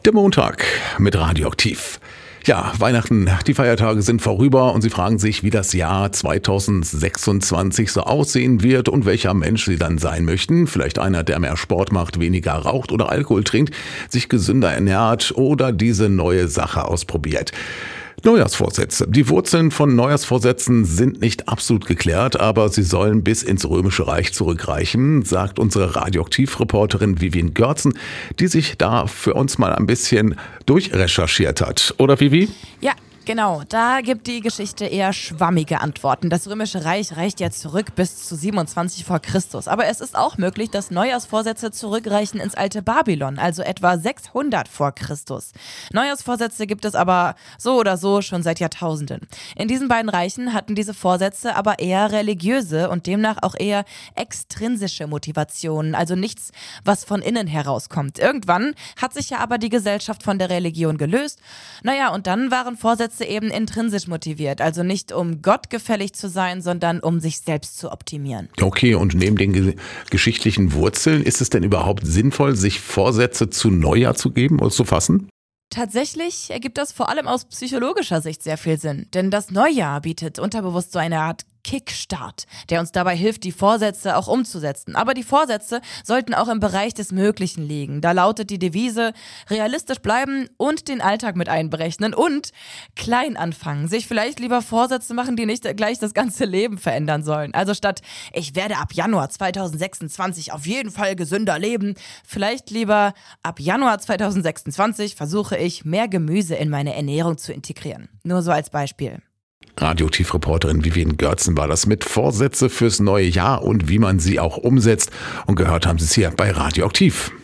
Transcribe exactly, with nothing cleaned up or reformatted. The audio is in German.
Der Montag mit Radioaktiv. Ja, Weihnachten, die Feiertage sind vorüber und Sie fragen sich, wie das Jahr zweitausendsechsundzwanzig so aussehen wird und welcher Mensch Sie dann sein möchten. Vielleicht einer, der mehr Sport macht, weniger raucht oder Alkohol trinkt, sich gesünder ernährt oder diese neue Sache ausprobiert. Neujahrsvorsätze. Die Wurzeln von Neujahrsvorsätzen sind nicht absolut geklärt, aber sie sollen bis ins Römische Reich zurückreichen, sagt unsere Radioaktiv-Reporterin Vivian Görzen, die sich da für uns mal ein bisschen durchrecherchiert hat. Oder Vivi? Ja. Genau, da gibt die Geschichte eher schwammige Antworten. Das Römische Reich reicht ja zurück bis zu siebenundzwanzig vor Christus. Aber es ist auch möglich, dass Neujahrsvorsätze zurückreichen ins alte Babylon, also etwa sechshundert vor Christus. Neujahrsvorsätze gibt es aber so oder so schon seit Jahrtausenden. In diesen beiden Reichen hatten diese Vorsätze aber eher religiöse und demnach auch eher extrinsische Motivationen, also nichts, was von innen herauskommt. Irgendwann hat sich ja aber die Gesellschaft von der Religion gelöst. Naja, und dann waren Vorsätze eben intrinsisch motiviert, also nicht um Gott gefällig zu sein, sondern um sich selbst zu optimieren. Okay, und neben den ge- geschichtlichen Wurzeln, ist es denn überhaupt sinnvoll, sich Vorsätze zu Neujahr zu geben oder zu fassen? Tatsächlich ergibt das vor allem aus psychologischer Sicht sehr viel Sinn, denn das Neujahr bietet unterbewusst so eine Art Kickstart, der uns dabei hilft, die Vorsätze auch umzusetzen. Aber die Vorsätze sollten auch im Bereich des Möglichen liegen. Da lautet die Devise, realistisch bleiben und den Alltag mit einberechnen und klein anfangen. Sich vielleicht lieber Vorsätze machen, die nicht gleich das ganze Leben verändern sollen. Also statt, ich werde ab Januar zweitausendsechsundzwanzig auf jeden Fall gesünder leben, vielleicht lieber, ab Januar zweitausendsechsundzwanzig versuche ich, mehr Gemüse in meine Ernährung zu integrieren. Nur so als Beispiel. Radioaktiv-Reporterin Vivian Görzen war das mit Vorsätze fürs neue Jahr und wie man sie auch umsetzt. Und gehört haben Sie es hier bei Radioaktiv.